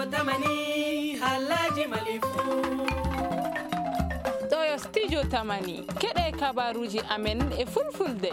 tamani halaji malifu toyo studio tamani kede kabaruji amen e fulfulde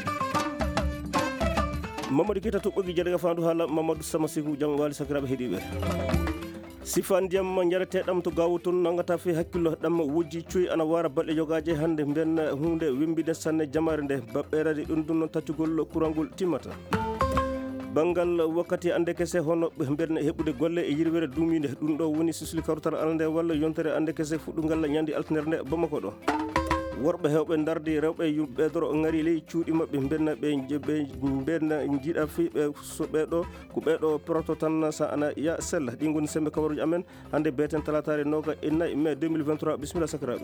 Mamadou Kita to bogi jadaga fandu hala Mamadou Samasigu jam wali sakirabe hedibe sifan diam jarate dam to gawutun nangata fi hakkilo dam wujji cuy ana wara balde jogaje hande ben hunde wimbide sanne jamarde babberade dun dun taccugol kurangol timata bangal wakati ande kese hono ben hebude golle e yirwere duminde dun do woni susli karutar alande walla yontere ande kese fudungal nyandi alternerde bamako do worbe hewbe dardi rewbe yumbe doro ngari ley cuudi mabbe benna benna jida fi be so be do ku be do proto tan sa ana ya sel di ngoni sembe kabaruji amen hande beten talatare noga inna mai 2023 bismillah sakrabe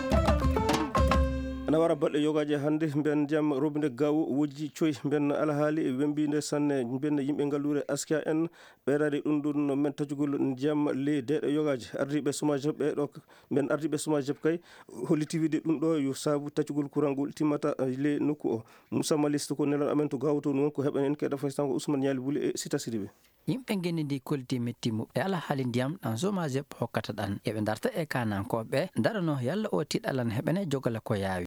ana wara balde yogaje hande ben jam robinde gawu wujji coy ben alhaali wembinde sanne ben yimbe ngallure aska en beerade dun men tajugol jam le de yogaje ardibe somaje be do ben ardibe somaje kay holitiwide dum do yo sabu tajugol kurangol timata le nokku o Moussa Maliste ko nelal amen to gawto non ko heben en ke dafa stango Ousmane Niali Buli e Sita Sidibe yimɓe genidi kolti mettimu e ala haali ndiyam ɗan somaje hokkata ɗan eɓe darta e kanankoɓe darano yalla o tiɗalan heɓene jogala ko yaawi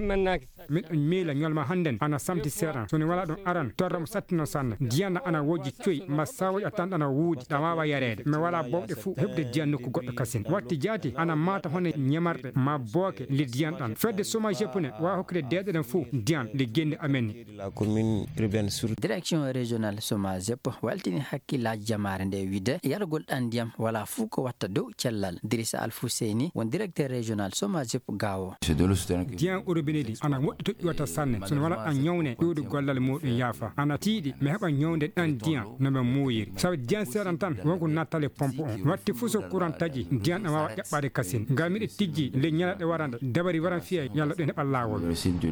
miɗo miila ñolma hannden ana samti seeɗan soni wala ɗum aran torramo sattino sanne diyana ana wojji coyi ma sawoji a tan ɗana wuudi ɗa wawa yarede mi wala bowɗe fuu heɓde diyan nokku goɗɗo kasin watti jaati ana mata hono ñamarɗe ma booke li diyan ɗan fedde somaje pune wawa hokkude deɗeɗen fuu diyan li genni amen ni direction régional somajep waltini hakkillaji jamare nde wide yargol ɗan ndiyam wala fuu ko watta dow cellal Dirissa Alfouseyni won directeur régional somajep gawo diyan urobinedi ana woɗɗi to ƴuwata sanne sono wala ɗan ñawne ƴuwde gollal muɗum yaafa ana tiiɗi mi heɓa ñawde ɗan diyan no ɓe muuyiri sabi diyan seeɗan tan wonko nattale pompe on watti fuu so courant taji diyan ɗan wawa ƴaɓɓade kasin ngam miɗe tijji le ñalaɗe waranda dabari waran fiya yalla ɗen heɓa lawol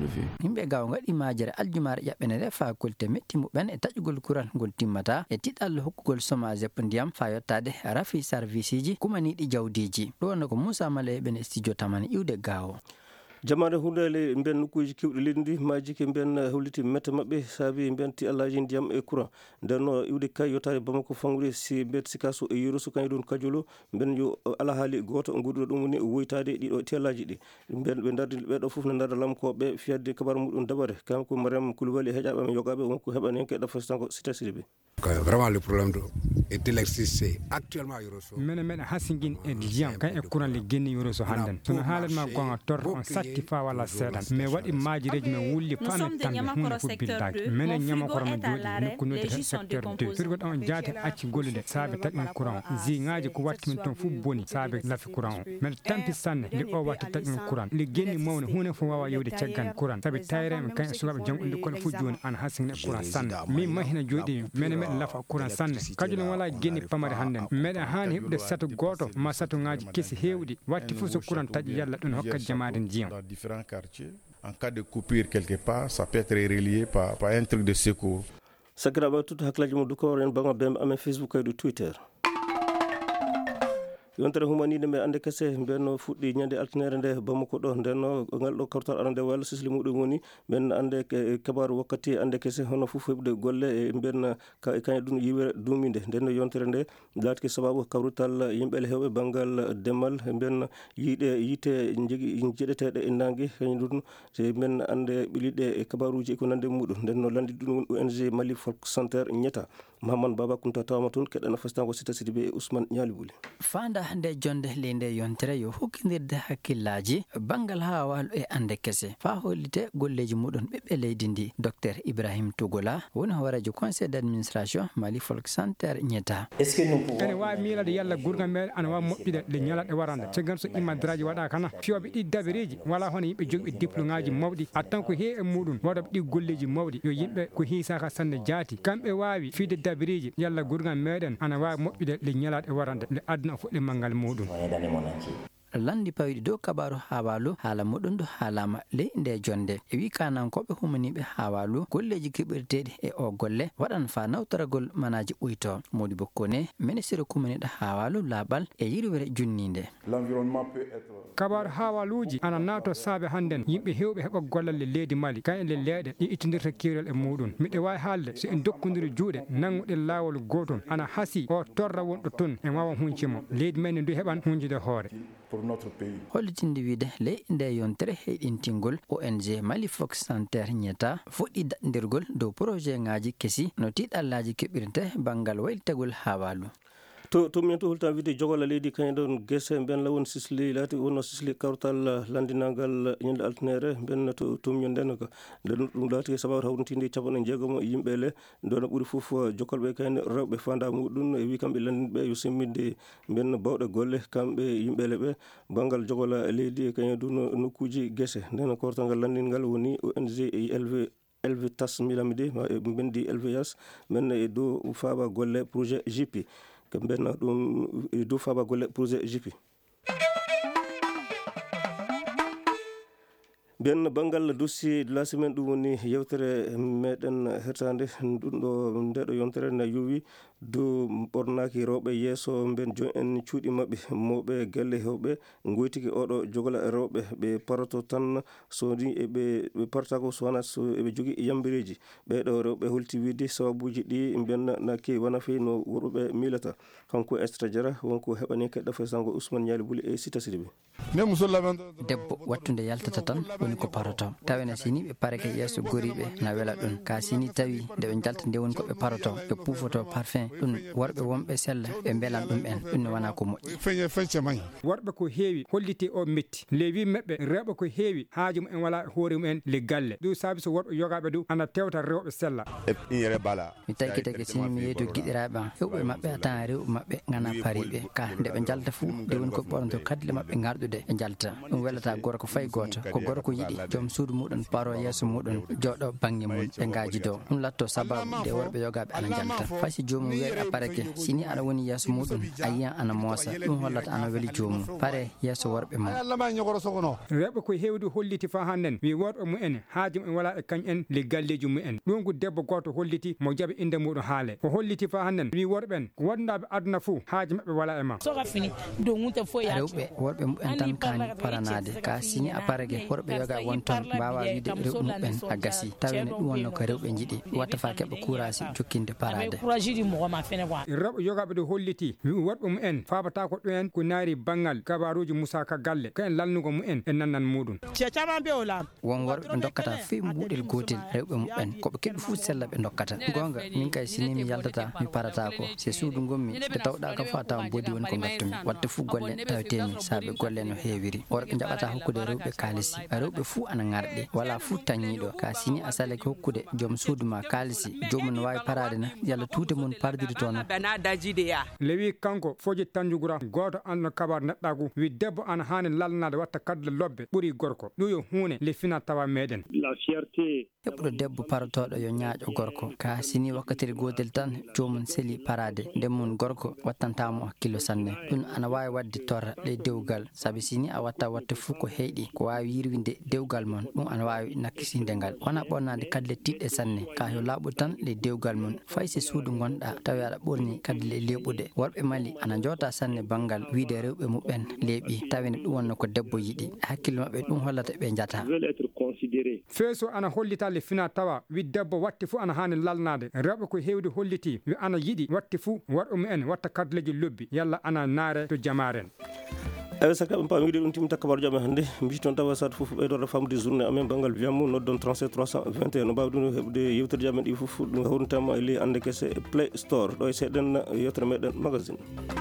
yimɓe gawo gaɗi majere aljumare ƴaɓɓene re fa kolte metti muɓen e taƴugol courant ngol timmata e tiɗal hokkugol somajep ndiyam fa yottade rafi service ji kumaniɗi jawdiji ɗo wonno ko Moussa Malé ɓen studio tamani iwde gawo jamade hundele ben nokkuji kewɗi lendi maji ke ben hawliti meta mabbe sabi ben ti allaji ndiyam e courant denno iwde kay yotare bamako fangure si bet sikaso e yurusu kany don kajolo ben yo ala haali goto ngududo dum woni woytade dido telaji di ben be dardi be do fof na darda lam ko be fiyade kabar mudum dabare kanko Mariam Koulibaly hejabe am yogabe wonko heban en ke da fastango Sita Sidibe vraiment le problème est l'électricité actuellement yurusu men hasingin e diyam kay e courant le genni yurusu handen sono haalat ma gonga tor on satti fa wala sedan me wadi maajireji me wulli fan tan hunde fubbildaki menen ñamakoro me jodi nokku nodde secteur 2 firgo don jaate acci gollude saabe tagin courant zingaaji ko watti min ton fu boni saabe lafi courant men tampi sanne li o watti tagin courant li genni mawne hunde fu wawa yewde ceggan courant sabi tayre men kan sugabe jangunde ko fu joni an hasinne courant sanne mi mahina jodi men lafa courant sanne kajuna wala genni pamare handen meden hani hebde sato goto ma sato ngaaji kesi hewdi watti fu so courant taji yalla don hokka jamaade ndiyam différents quartiers. En cas de coupure quelque part, ça peut être relié par un truc de secours. Sagraba tout haklaji mo duko ren bango bem am Facebook et Twitter. Yontere humanide me ande kese benno fuddi nyande alternere nde bamako do denno ngaldo kartal arande wala sisli mudum woni ben ande kabaru wakkati ande kese hono fu hebde golle e ben kany dun yiwere duminde denno yontere nde latke sababu kawrutal yimbele hewbe bangal demal ben yite jigi jedetede e nangi kany dun se men ande bilide e kabaruji ko nande mudum denno landi dun ONG Mali Folk Center nyeta Mahaman Baba Kunta Tamatun kedana fastango Sita Sidibe e Ousmane Niali Buli fanda hande jonde lende yontere yo hokkindirde hakkillaji bangal ha walu e ande kese fa hollite golleji mudon bebbe leydi ndi Dr Ibrahim Tougola woni horejo conseil d'administration Mali Folk Center nyeta est ce que nous pouvons ene wa milade yalla gurga mel ana wa mobbide le nyalade waranda cegam so imadraji wada kana fiobe di dabereji wala hono yimbe jogbe diplômaji mawdi attan ko he e mudun wada di golleji mawdi yo yimbe ko hisaka sande jaati kambe wawi fide dabereji yalla gurga meden ana wa mobbide le nyalade waranda le adna fudde mangal mudun landi pawidi dow kabaru hawalu hala mudundu halama le nde jonde e wi kanankoɓe humaniɓe hawalu golleji keɓirteɗi e o golle waɗan fa nawtaragol manaji ɓuyto modi bokkone ministre kumaniɗo hawalu laɓal e yirwere junninde kabaru hawaluji ana nato saabe handen yimɓe hewɓe heɓa gollalle leydi Mali kan le leeɗe ɗi ittidirta kirel e muɗum miɗe wawi haalde so en dokkodiri juuɗe nanguɗen lawol gotol ana hasi o torra wonɗo toon e wawa huncimo leydi men ndu heɓan huncude hoore hollitinde wiide ley nde yontere heɗintingol ONG Mali Fox Center ñeta fuɗɗi daɗɗindirgol dow projet ngaji kesi no tiɗallaji keɓirte banggal waylitagol hawalu to min to hulta wide jogola leydi kañum ɗon gese ben lawon sisli laati wonno sisli kawtal landinagal ñande altinere ben to tumño nden ko ɗum laati sababu hawrintinde capanɗe jeegomo yimɓe le ndona ɓuuri fof jokolɓe kayne rewɓe fanda muɗum e wi kamɓe landinɓe yo simminde ben bawɗe golle kamɓe yimɓele ɓe bangal jogola leydi kañum ɗum nokkuji gese nden kortalngal landingal woni ONG élevé tas milamide bendi LVS men e dow faaba golle projet JP ko benna ɗum dow faaba golle projet JP ben bangal dossier de la semaine ɗum woni yewtere meɗen hertande ɗum ɗo ndeɗo yontere ne yowi dow ɓornaki rewɓe yeeso ben joni en cuuɗi mabɓe mawɓe galle hewɓe goytiki oɗo jogola rewɓe ɓe paroto tan soni eɓe parata ko sowona so eɓe jogui yambireji ɓeɗo rewɓe holti wiide sababuji ɗi ben naki wona fewi no worɓe miilata kanko Estra Diarra wonko heɓani keɗɗa fay sango Ousmane Ñaali Buli e Sita Sidibé debbo wattude yaltata tan woni ko paroto tawene sini ɓe pareke yeeso goriɓe na wela ɗum ka sini tawi nde ɓe jalta nde woni koɓe paroto ɓe puufoto parfum ɗum worɓe wonɓe sella ɓe beelan ɗum en ɗum ne wona ko moƴƴi worɓe ko heewi holliti o metti lewi maɓɓe rewɓe ko heewi haaji mumen wala hoore mumen le galle ɗum saabi so worɓe yogaɓe ɗum ana tewta rewɓe sella mi tagui tagui sini mi yeeyi to guiɗiraɓe am hewɓe maɓɓe a tawan rewɓe maɓɓe gana pariɓe ka nde ɓe jalta fuu nde woni koɓe ɓornoto kadle maɓɓe garɗude ɓe jalta ɗum welata gorko fay goto ko gorko yiɗi joom suudu muɗum paro yeeso muɗum jooɗo banggue mum ɓe gaji dow ɗum latto sababu nde worɓe yogaɓe ana jalta faysi jomum wiyaɗa pareke sini aɗa woni yeeso muɗum a yiyan ana moosa ɗum hollata ana weeli jomum pare yeeso worɓe mum rewɓe ko hewdi holliti fa hannen wi worɓe mumen haaji mumen wala e kañum en le galleji mumen ɗum ko debbo goto holliti mo jaaɓi inde muɗum haale o holliti fa hannen wi worɓen ko wonnaɓe aduna fou haaji maɓɓe wala e ma rewɓe worɓe mumen tan kani paranade ka sini a pareke worɓe yoga won toon mbawa wiide rewɓe mumen a gasi tawene ɗum wonno ko rewɓe jiiɗi watta fa keɓa courage jokkinde parade rewɓe yogaɓe ɗo holliti worɓe mumen fabata ko ɗumen ko naari banggal kabaruji Moussa Ka galle ko en lalnugo mumen e nannan muɗum won worɓe ɓe dokkata fi mbuɗel gotel rewɓe mumen koɓe keɓi fuu sella ɓe dokkata gonga min kay sini mi yaltata mi parata ko se suudu gommi nde tawɗa kam fa taw bodi woni ko gattumi watta fuu golle tawetemi saaɓe golle no heewiri worɓe jaɓata hokkude rewɓe kalisi rewɓe fuu ana garɗi wala fuu tañiɗo ka sini a salake hokkude joom suudu ma kalisi jomum no wawi parade na yalla tuute mum pardiri toon lewi kanko foji tanjugura goto anno kabar neɗɗagu wi debbo ana hani lalnade watta kadle lobbe ɓuuri gorko ɗum yo hunde le fina tawa meɗen heɓɗo debbo parotoɗo yo ñaaƴo gorko ka sini wakkatiri gotel tan jomum seeli parade nden mum gorko wattantamo hakkillo sanne ɗum ana wawi wadde torra ɗe dewgal saabi sini a watta watte fuu ko heyɗi ko wawi yirwinde dewgal mon ɗum ana wawi nakkisinde ngal wona ɓornade kadle tiɗɗe sanne ka yo laaɓu tan le dewgal mum faysi suudu gonɗa tawi aɗa ɓorni kadle leeɓude worɓe Mali ana jota sanne banggal wiide rewɓe muɓen leeɓi tawine ɗum wonno ko debbo yiɗi hakkille mabɓe ɗum hollata ɓe jata feeso ana hollita le fina tawa wi debbo watti fuu ana hani lalnade rewɓe ko hewdi holliti wi ana yiɗi watti fuu worɓe mumen watta kadleji lobbi yalla ana naare to jamaren eyi sakaɓe pamide ɗum timmi takka kabaruji amen hannde mbi toon tawa sade fof ɓeydorde famde journée amen banggal wiyamu noddon 37 321 no mbawi ɗum heɓde yewtirde amen ɗi fof ɗum hawrintama e ley ande kese Play Store ɗo e seeɗen yewtere meɗen magazine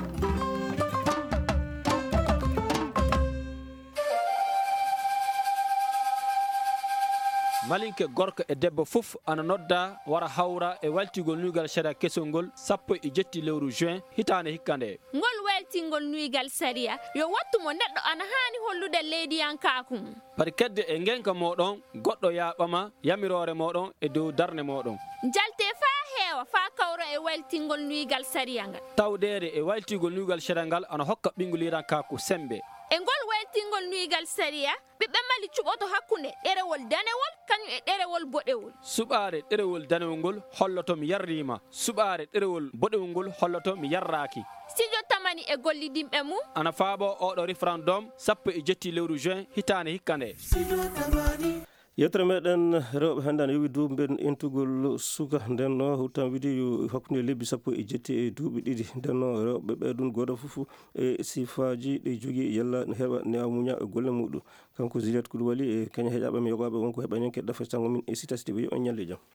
malinke gorko e debbo fof ana nodda wara hawra e waltigol nuygal saria kesol ngol 17 lewru juin hitande hikkande ngol weltingol nuygal saria yo wattu mo neɗɗo ana hani hollude leydiyankaku mum par kedde e ngenka moɗon goɗɗo yaɓama yamirore moɗon e dow darne moɗon jalte fa heewa fa kawra e weltingol nuygal saria ngal tawdede e waltigol nuygal saria ngal ana hokka ɓingulirankaku sembe e ngol weltingol nuygal sariya ɓiɓɓe mali cuɓoto hakkunde ɗerewol danewol kañum e ɗerewol boɗewol. suɓaare ɗerewol danewol ngol holloto mi yarrima, suɓaare ɗerewol boɗewol ngol holloto mi yarraki. Studio Tamani e gollidimɓe mum ana faabo oɗo référendum 17 lewru juin hitande hikkande. yettere meɗen rewɓe hannde ana yowi duuɓi mben entugol suka nden no huttan widi yo hakkunde lebbi 17 e duuɓi ɗiɗi nden no rewɓe ɓeɗon goto fof e sifaji ɗi jogui yalla ne heɓa ne amuña e golle muɗum kanko Juliette Coulibaly e kañum heeƴaɓe mi yogaɓe wonko heɓa ñen keɗɗa festango min e Citas TV on ñalle jaam.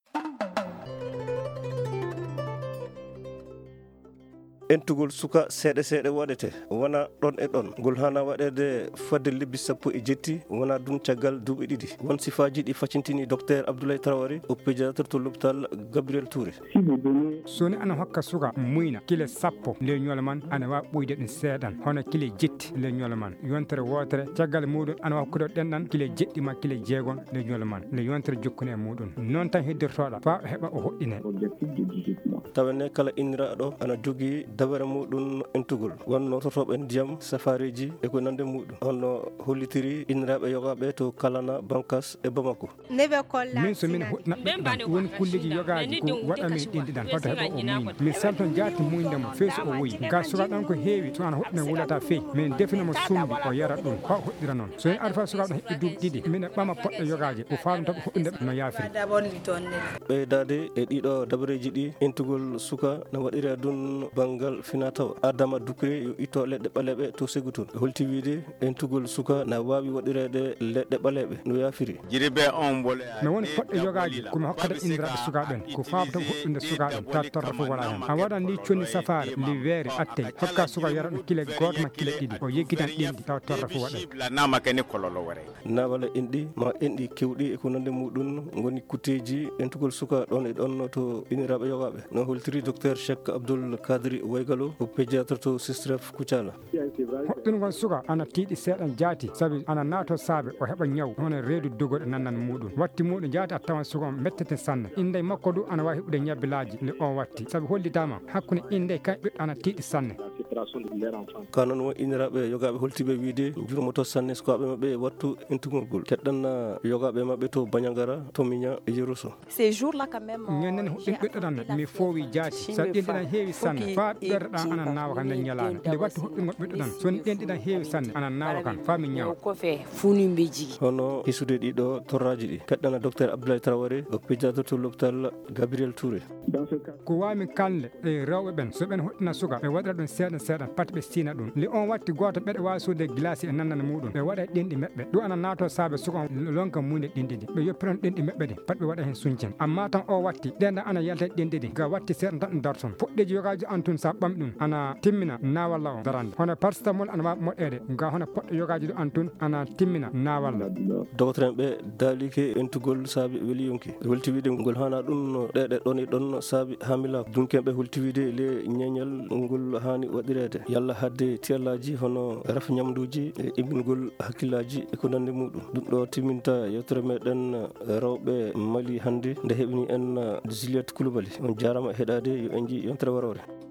entugol suka seeɗa seeɗa waɗete wona ɗon e ɗon ngol hana waɗede fadde lebbi 17 wona ɗum caggal duuɓi ɗiɗi won sifaji ɗi faccintini docteur Abdoulaye Traoré o pédiatre to l'hôpital Gabriel Touré. soni ana hokka suka muyna kile 10 le ñola man ana wawi ɓoyde ɗum seeɗan hono kile jetti le ñola man yontere wotere caggal muɗum ana wawi hokkude ɗenɗan kile jeɗɗi ma kile jeegon le ñola man le yontere jokkune e muɗum noon tan heddirtoɗa fa heɓa o hoɗɗine. tawene kala inniraɗo ana jogui dabere muɗum entugol wonno totoɓe ndiyam safariji e ko nande muɗum onno hollitiri inniraɓe yogaɓe to kalana bankas e Bamako. min somin hoɗnaɓe woni kulleji yogaji ko waɗami ɗindiɗan hoto heɓa o muyna mi salton jaati muydemo feeso o woyi ga suka ɗon ko heewi so ana hoɗɗine wulata feewi min definamo sumbi o yara ɗum fa hoɗɗira noon so en ari fa suka ɗon heɓɓi duuɓi ɗiɗi mine ɓama poɗɗo yogaji o famtaɓe hoɗɗinde no yaafiri. ɓeydade e ɗiɗo dabareji ɗi entugol suka no waɗiri ɗum banggal finatawa Adama Doucouré yo itto leɗɗe ɓaleɓe to Ségou toon holti wiide entugol suka na wawi waɗirede leɗɗe ɓaleɓe no yaafiri. mi woni poɗɗo yogaji komi hokkata indiraɓe sukaɓen ko famta hoɗɗinde sukaɓen ta torra fof waɗa hen a waɗan ndi conni safare ndi weere atte hokka suka yara ɗum kile goto ma kile ɗiɗi o yeggitan ɗinɗi taw torra fof waɗa nawala enɗi ma enɗi kewɗi e ko nande muɗum goni kutteji entugol suka ɗon e ɗon to inniraɓe yogaɓe no holtiri docteur Cheikh Abdoul Kadri Waygalo o pédiatre to Sistref Koutiala. hoɗɗungon suka ana tiiɗi seeɗan jaati saabi ana naato saabe o heɓa ñaw hono reedu dogoɗe nannan muɗum watti muɗum jaati a tawan suka o mettete sanne inde makko du ana wawi heɓude ñabbilaji nde on watti saabi hollitama hakkude inde kay ɓiɗɗo ana tiiɗi sanne. ka noon won inniraɓe yogaɓe holtiɓe wiide jurmoto sanne sukaɓe mabɓe wattu entugol ngol keɗɗan yogaɓe mabɓe to Bañagara to Miña e Yeruso. ñanden hoɗɗin ɓiɗɗo ɗan mi foowi jaati sa ɗenɗiɗan heewi sanne fa ɓerɗa ana nawa kan nden ñalano nde watti hoɗɗingol ɓiɗɗo ɗan soni ɗenɗiɗan heewi sanne ana nawa kan fa mi ñawa hono hisude ɗiɗo torraji ɗi keɗɗana docteur Abdoulaye Traoré o pédiatre to l'hôpital Gabriel Touré. ko wami kalde e rewɓe ɓen so ɓen hoɗɗina suka ɓe waɗira ɗum seeɗan seeɗan pat ɓe sina ɗum li on watti goto ɓeɗe wawi suude glace e nannane muɗum ɓe waɗa ɗenɗi meɓɓe ɗum ana nato saabe suka lonka muyde ɗenɗiɗi ɓe yoppiron ɗenɗi meɓɓe ɗi pat ɓe waɗa hen suñcen amma tan o watti ɗenɗan ana yalta ɗenɗiɗi ga watti seeɗan tan ɗum darton poɗɗeji yogaji antun sa ɓam ɗum ana timmina nawalla o darande hono paracetamol ana wawi moɗɗede ga hono poɗɗo yogaji ɗo antun ana timmina nawalla. docteur ɓe daalike entugol saabi weeli yonki holti wiide ngol hana ɗum ɗeɗe ɗon e ɗon saabi hamila dunkeɓe holti wiide le ñeñal ngol hani waɗirede yalla hadde tiyallaji hono raf ñamduji e immingol hakkillaji e ko nande muɗum ɗum ɗo timminta yewtere meɗen rewɓe Mali hannde nde heɓini en Juliette Coulibaly on jarama heɗade yo en ji yontere warore.